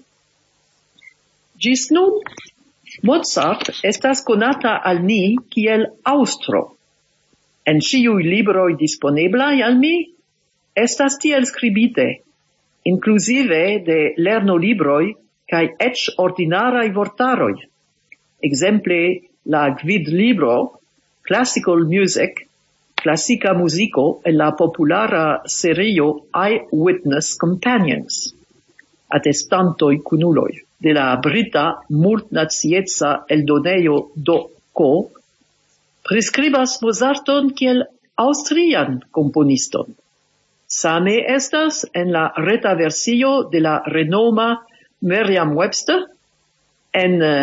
[SPEAKER 2] Gis nun, Mozart estas conata al ni kiel Austro. En ciui libroi disponeblai al mi, estas tiel scribite, inclusive de lernolibroi cae ec ordinarai vortaroi. Exemple, la gvidlibro Classical Music, classica musico en la populara serio Eyewitness Companions, attestantoi cunuloi de la brita multnaziezza eldoneio Do.Co, prescribas Mozarton kiel austrian componiston. Same estas en la reta versio de la renoma Merriam-Webster, en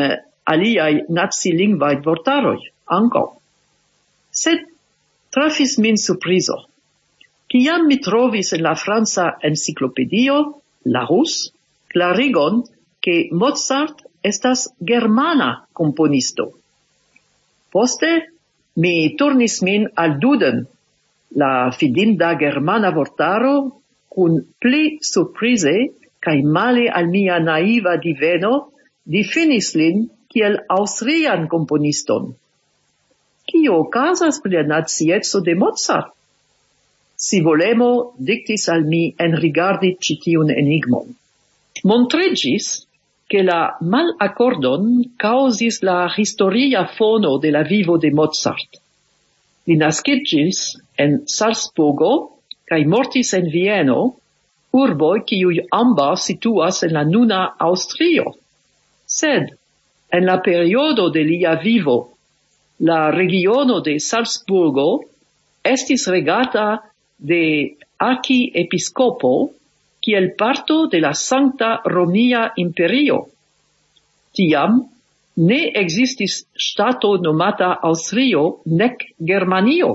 [SPEAKER 2] aliai nazi-lingvae vortaroi, anco. Sed trafis min surprizo. Ciam mi trovis en la franca enciclopedio, Larousse, clarigon che Mozart estas germana componisto. Poste mi turnis min al Duden, la fidinda germana vortaro, cun pli surprise cae male al mia naiva diveno, difinis lin kiel austrian componiston. Kio okazas pri la naziezzo de Mozart? Si volemo, dictis al mi enrigardi citiun enigmon. Montregis che la malaccordon causis la historia fono de la vivo de Mozart. Li nascigis en Salzburgo cae mortis en Vieno, urboi kiuj amba situas en la nuna Austrio. Sed, en la periodo de lia vivo, la regiono de Salzburgo estis regata de archiepiscopo kiel parto de la Sancta Romia Imperio. Tiam ne existis stato nomata Austrio nec Germanio.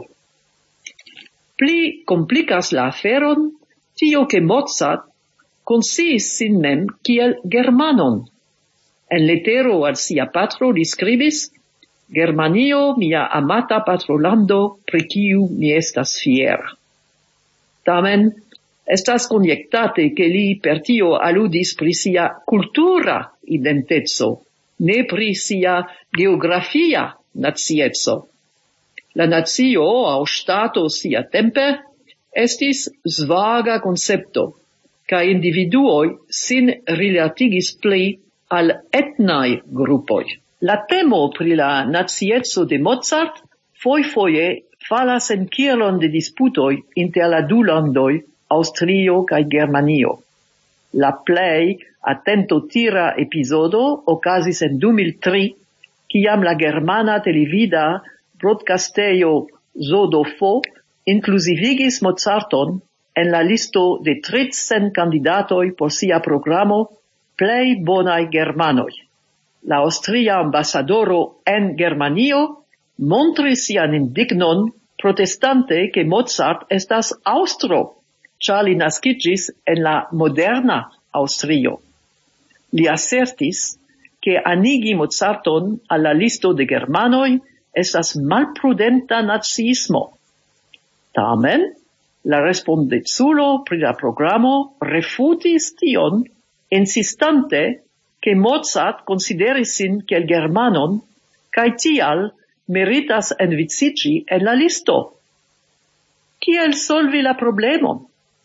[SPEAKER 2] Pli complicas la aferon tio che Mozart consiis sin mem kiel Germanon. En letero al sia patro li scribis: Germanio, mia amata patrolando, pri kiu mi estas fiera. Tamen, estas conjectate che li per tio alludis pri sia cultura identezzo, ne pri sia geografia naziezzo. La nazio au stato sia tempe estis svaga concepto, ca individuoi sin rilatigis pli al etnai gruppoi. La temo pri la naziezzo de Mozart foje falas en kielon de disputoi inter la du landoi, Austrio cae Germanio. La plei attento tira episodo ocasis en 2003, ciam la germana televida broadcasteio Zodofo inclusivigis Mozarton en la listo de 300 candidatoi por sia programo plei bonai germanoi. La austria ambasadoro en Germanio montris sian indignon protestante che Mozart estas austro, char li nascigis en la moderna Austrio. Li assertis che anigi Mozarton alla listo de germanoi estas malprudenta nazismo. Tamen, la respondezulo pri la programo refutis tion, insistante che Mozart consideris sin kiel germanon, cae tial meritas envicici en la listo. Kiel solvi la problemon?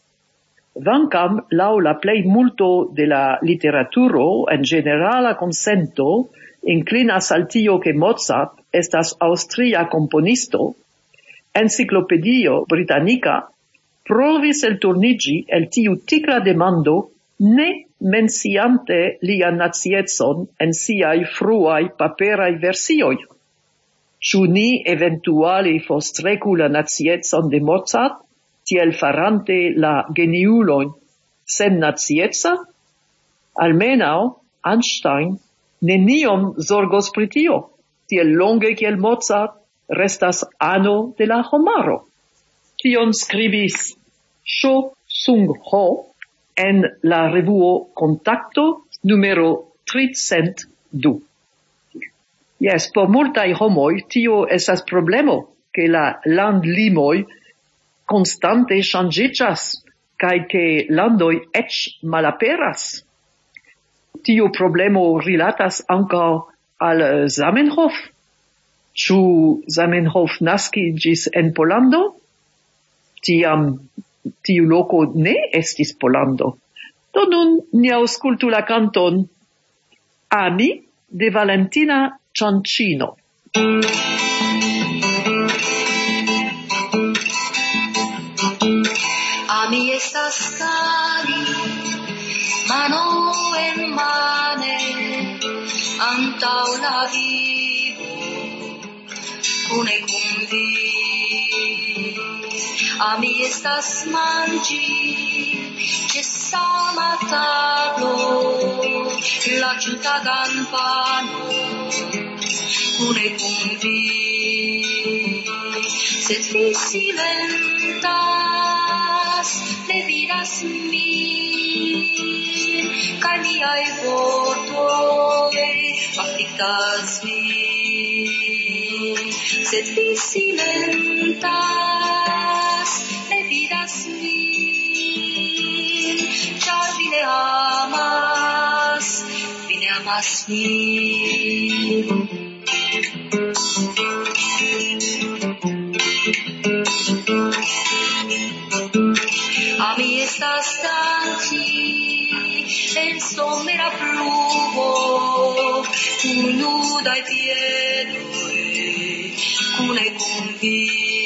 [SPEAKER 2] Vancam lau la plei multo de la literaturo en generala consento inclinas al tio che Mozart estas austria componisto, Enciclopedio Britannica provis el turnigi el tiu ticra demando ne menciante lia nazietson en siai fruai paperai versioi. Ciu ni eventuali fostrecu la nazietson de Mozart, tiel farante la geniuloin sen nazietza? Almenau, Einstein neniom zorgos pri tio, tiel longe kiel Mozart restas ano de la homaro. Tion scribis Cho Sung-ho en la revuo Contacto numero 302. Yes, por multai homoi tio esas problemo, che la landlimoi constante changicas, cae che landoi ec malaperas. Tio problemo rilatas anca al Zamenhof. Ciu Zamenhof nascigis en Polando? Tiam tiu loco ne estis Polando. Do nun ni auscultu la canton Ami de Valentina Ciancino.
[SPEAKER 8] Ami estas cari, mano en mane, antau la vivo, cune cum vi. A mi estas mangi, che sama tablo, la ciutagan pano, cune cum vi, sed vi silentas, ne vidas min, cae miai vortoi afflictas min, sed vi silentas, ne vidas min, char vi ne amas min. A mi estas danci en somera pluvo, kun nudai piedoi, cune cum vi.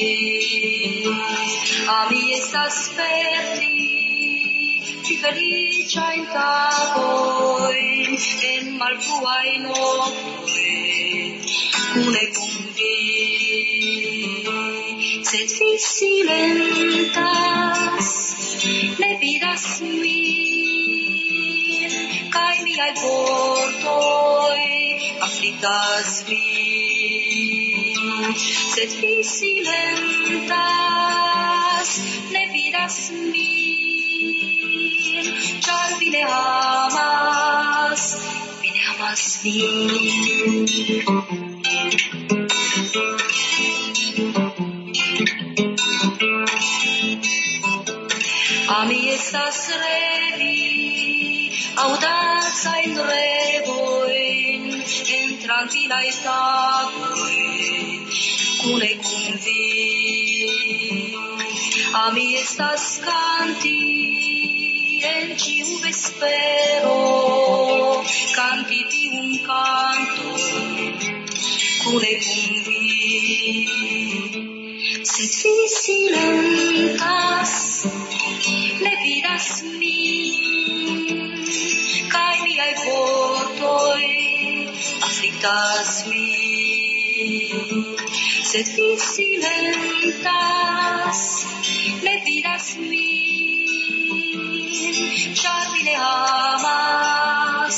[SPEAKER 8] A mi estas perdi, ci feliciai tagoi, en malfruai noctoi, cune cum vi. Sed vi silentas, ne vidas min, cae miai vortoi afflictas min. Sed vi silentas, ne vidas min, char vi ne amas min. A mi estas revi, audaza in revoin, en tranquilai tagoi, cune cum vi. A mi estas canti, en ciu vespero, canti tiun canto, cune cum vi. Sed vi silentas, ne vidas min, cae miai vortoi afflictas min. Sed vi silentas, ne vidas min, char vi ne amas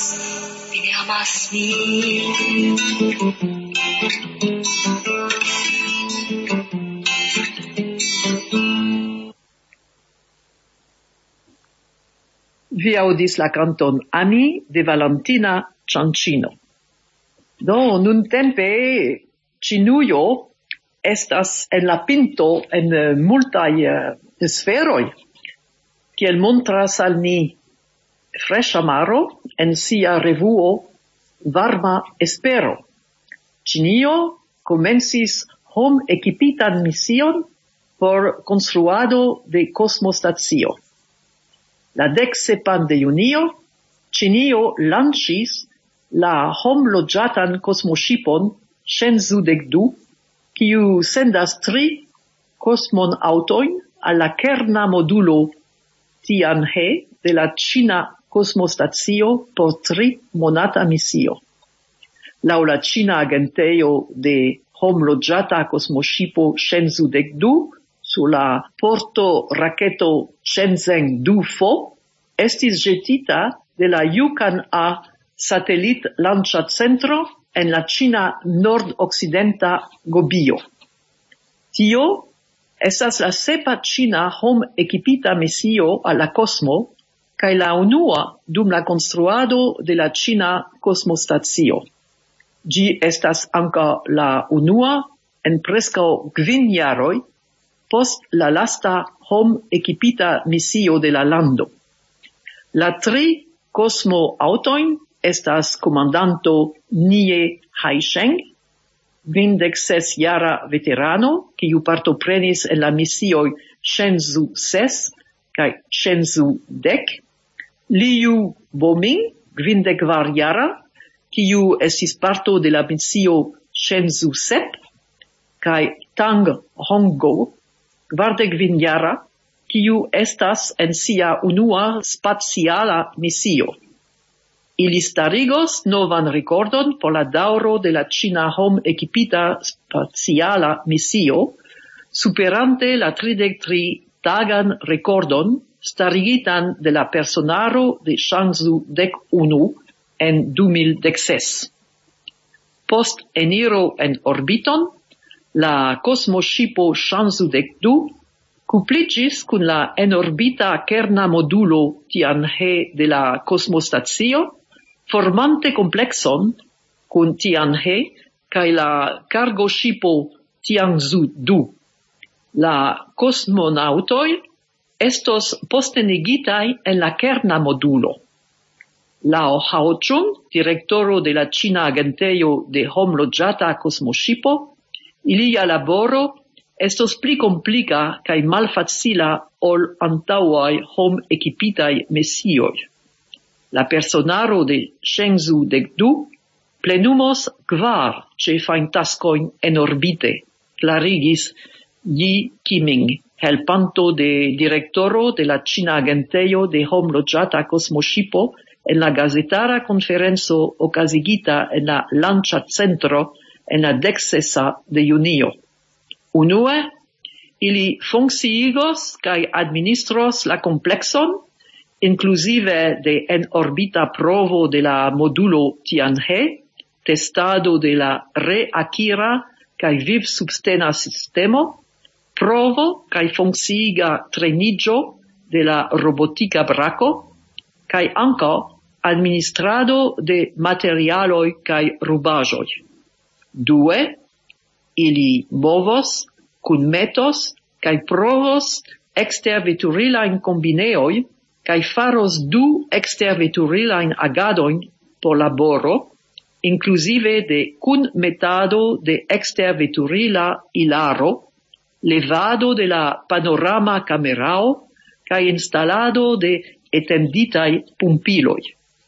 [SPEAKER 8] min.
[SPEAKER 2] Vi audis la canton Ami de Valentina Ciancino. Do, nuntempe Cinujo estas en la pinto en multaj sferoj, kiel montras al ni Freŝa Maro en sia revuo Varma Espero. Ĉinio komencis hom-ekipitan mision por konstruado de kosmostacio. La 17 de junio, Ĉinio lanĉis la hom-loĝatan kosmoŝipon Shenzhou 12, kiu sendas 3 kosmonaŭtojn al la kerna modulo Tianhe de la Ĉina kosmostacio por 3-monata misio. Laŭ la ĉina agentejo de hom-loĝata kosmoŝipo Shenzhou 12, sur la porto raketo Shenzhen 2Fo, estis jetita de la Yukan-A satelit lanĉa centro en la Ĉina nord-okcidenta Gobio. Tio estas la 7 ĉina hom-ekipita misio al la kosmo kaj la unua dum la konstruado de la Ĉina kosmostacio. Ĝi estas ankaŭ la unua en preskaŭ 9 jaroj post la lasta hom-ekipita misio de la lando. La 3 kosmoaŭtojn estas komandanto Nie Haisheng, 26-jara veterano, kiu partoprenis en la misioj Shenzhou 6 kaj Shenzhou 10, Liu Boming, 24-jara, kiu estis parto de la misio Shenzhou 7, kaj Tang Hongbo, 25-jara, kiu estas en sia unua spaciala misio. Ili starigos novan rekordon por la daŭro de la Ĉina hom-ekipita spaciala misio superante la 33-tagan rekordon starigitan de la personaro de Changzhou 11 en 2016. Post eniro en orbiton, la cosmoshipo Changzhou 12 cupliĝis kun la enorbita kerna modulo Tianhe de la kosmostacio, formante komplekson kun Tianhe kaj la cargoshipo Tianzhou 2. La kosmonaŭtoj estos postenigitaj en la kerna modulo. Lao Haochun, direktoro de la Ĉina agentejo de homloĝata kosmoshipo, ilia laboro estos pli komplika kaj malfacila ol antaŭaj hom-ekipitaj misioj. La personaro de Changzhou 12 plenumos 4 ĉefajn taskojn enorbite, klarigis Yi Qiming, helpanto de direktoro de la Ĉina agentejo de homloĝata kosmoshipo en la gazetara konferenco okazigita en la Lanĉa Centro en la 16 de junio. Unue, ili funkciigos kaj administros la komplekson, inclusive de en-orbita provo de la modulo Tianhe, testado de la reakira kaj vivsubstena sistemo, provo kaj funkciiga treniĝo de la robotika brako, kaj ankaŭ administrado de materialoj kaj rubaĵoj. Due, ili movos, kunmetos kaj provos eksterveturilajn kombineoj kaj faros 2 eksterveturilajn agadojn por laboro, inclusive de kunmetado de eksterveturila ilaro, levado de la panorama kamerao kaj instalado de etenditaj pumpiloj.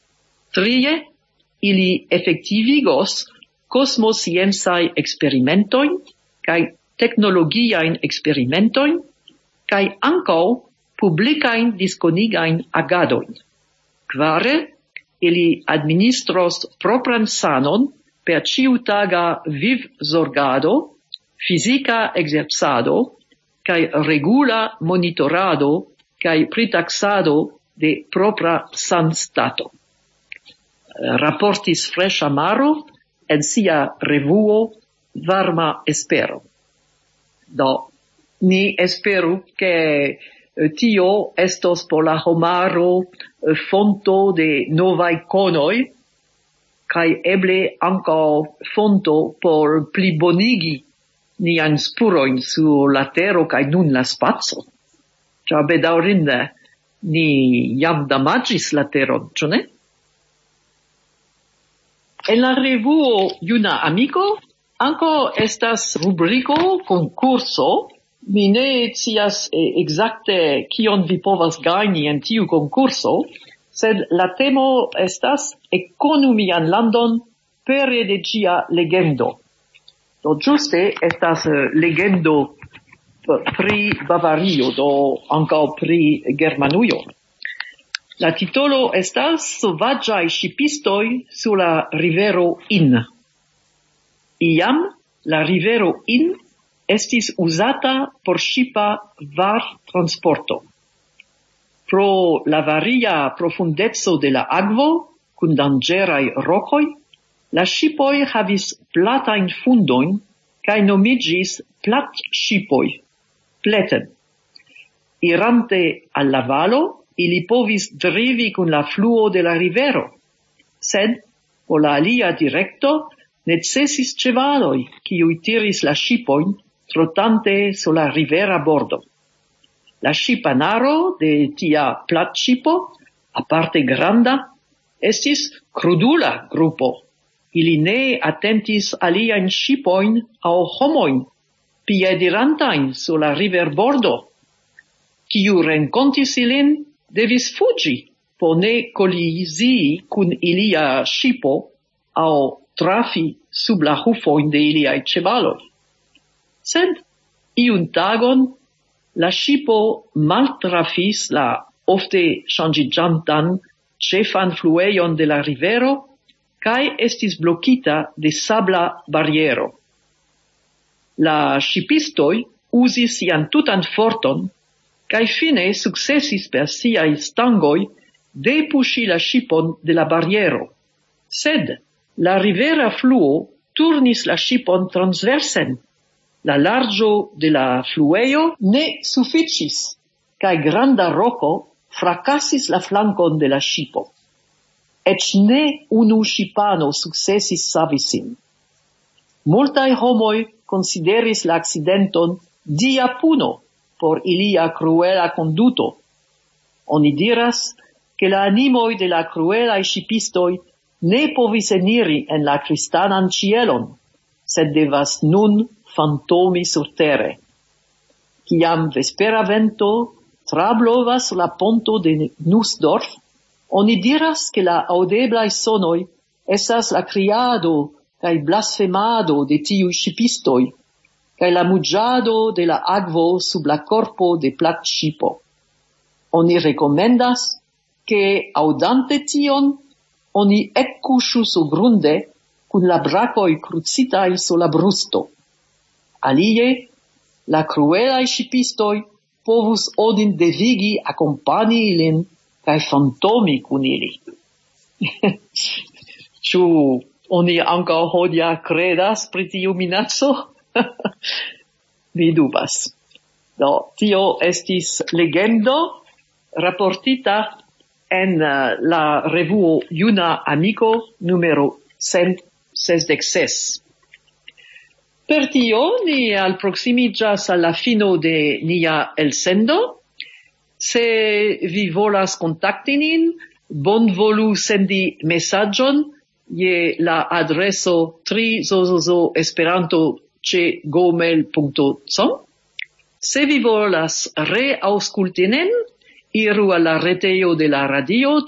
[SPEAKER 2] Trie, ili efektivigos kosmosciencaj eksperimentojn kaj teknologiajn eksperimentojn kaj ankaŭ publikajn diskonigajn agadojn. Kvare, ili administros propran sanon per ĉiutaga vivzorgado, fizika ekzercado kaj regula monitorado kaj pritaksado de propra sanstato. Raportis Freŝa Maro en sia revuo Varma Espero. Do, ni esperu ke tio estos por la homaro fonto de novaj konoj kaj eble ankaŭ fonto por plibonigi nian spurojn sur la tero kaj nun la spaco. Ĉar bedaŭrinde ni jam damaĝis la teron, ĉu ne? En la revuo Juna Amiko ankaŭ estas rubriko konkurso. Mi ne scias ekzakte kion vi povas gajni en tiu konkurso, sed la temo estas ekkonu mian landon pere de ĝia legendo. Do ĝuste estas legendo pri Bavario, do ankaŭ pri Germanujo. La titolo estas Sovaĝaj ŝipistoj sur la rivero Inn. Iam la rivero Inn estis uzata por ŝipa vartransporto. Pro la varia profundeco de la akvo kun danĝeraj rokoj, la ŝipoj havis platajn fundojn kaj nomiĝis platŝipoj, pleten. Irante al la valo, ili povis drivi kun la fluo de la rivero, sed por la alia direkto necesis ĉevaloj, kiuj tiris la ŝipojn trotante sur la rivera bordo. La ŝipanaro de tia platŝipo, aparte granda, estis krudula grupo. Ili ne atentis aliajn ŝipojn aŭ homojn piedirantajn sur la riverbordo. Kiu renkontis ilin, devis fuĝi por ne kolizii kun ilia ŝipo aŭ trafi sub la hufojn de iliaj ĉevaloj. Sed iun tagon la ŝipo maltrafis la ofte ŝanĝiĝantan ĉefan fluejon de la rivero kaj estis blokita de sabla bariero. La ŝipistoj usis sian tutan forton, kai fine successis per siai stangoi depusci la shipon de la barriero. Sed la rivera fluo turnis la shipon transversen. La largio de la flueio ne sufficis, kai granda roco fracassis la flancon de la shipo. Ec ne unu shipano successis savisin. Multai homoi consideris l'accidenton dia puno por ilia cruela conduto. Oni diras che la animoi de la cruelai shipistoi ne povis eniri en la cristanan cielon, sed devas nun fantomi sur terre. Ciam vespera vento trablovas la ponto de Nussdorf, oni diras che la audeblai sonoi esas la criado cae blasfemado de tiu shipistoi, cae la mugiado de la agvo sub la corpo de plat shipo. Oni recomendas che audante tion, oni eccusu su grunde cun la bracoi crucitai su la brusto. Alie, la cruelai shipistoi povus odin devigi accompani ilin cae fantomi cun ili. Ciu oni anca hodia credas pri tiu minaco? Mi dubas. Tio estis legendo rapportita en la revuo Juna Amico numero 166. Per tio ni alproximigas alla fino de nia elsendo. Se vi volas contacti nin, bonvolu sendi messagion je la adreso trizozozoesperanto@gmail.com. Se vi volas reausculti nin, iru alla retejo de la radio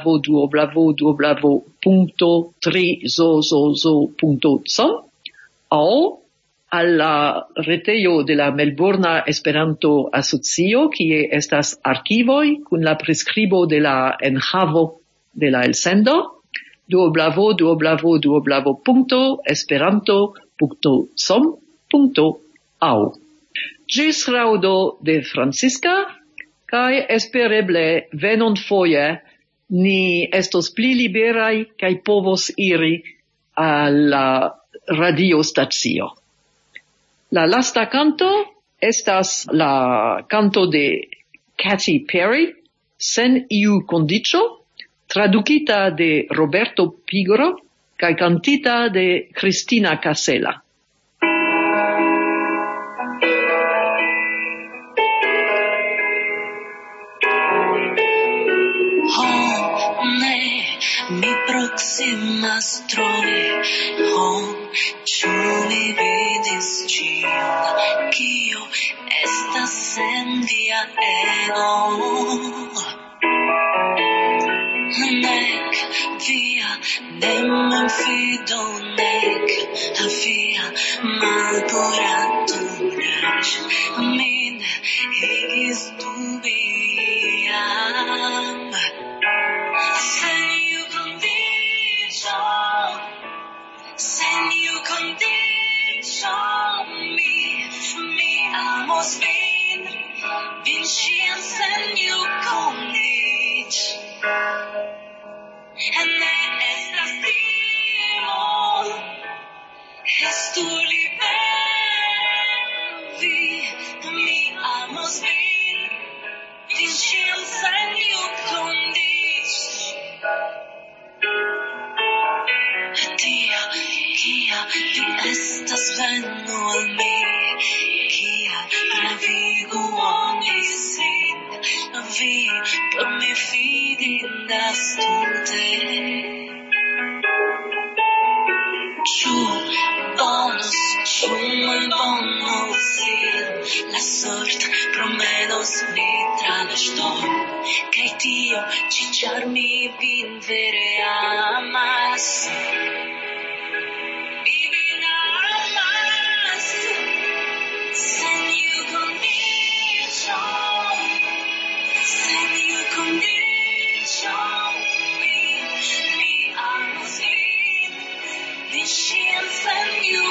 [SPEAKER 2] www.trizozozo.com au alla retejo de la Melbourna Esperanto Asocio, kie estas archivoi kun la prescribo de la enhavo de la elsendo, www.esperanto.com.au. Gis raudo de Francisca, kai espereble venon foje ni estos pli liberai kai povos iri alla radiostacio. La lasta canto estas la canto de Katy Perry, Sen iu condicio, traducita de Roberto Pigoro, kai cantita de Cristina Casella.
[SPEAKER 3] Mi proximas trovi, ciu mi vidis cion, kio estas en via ego. Nek via nemfido, nek via malpuraturaj, min igis dubiam. Sen iu condicio, mi amos vin ĉiam sen iu condicio. Ne estas timo, estu libera vi, mi amos vin ĉiam sen iu condicio. Tia, kia vi estas, venu al mi, kia pravigu oni sin, vi por mi fidindas tute. Ciu bonus, ciu malbonus sin, la sort promenos mi tra la ŝton, kaj tio ĉi ĉar mi vin vere amas.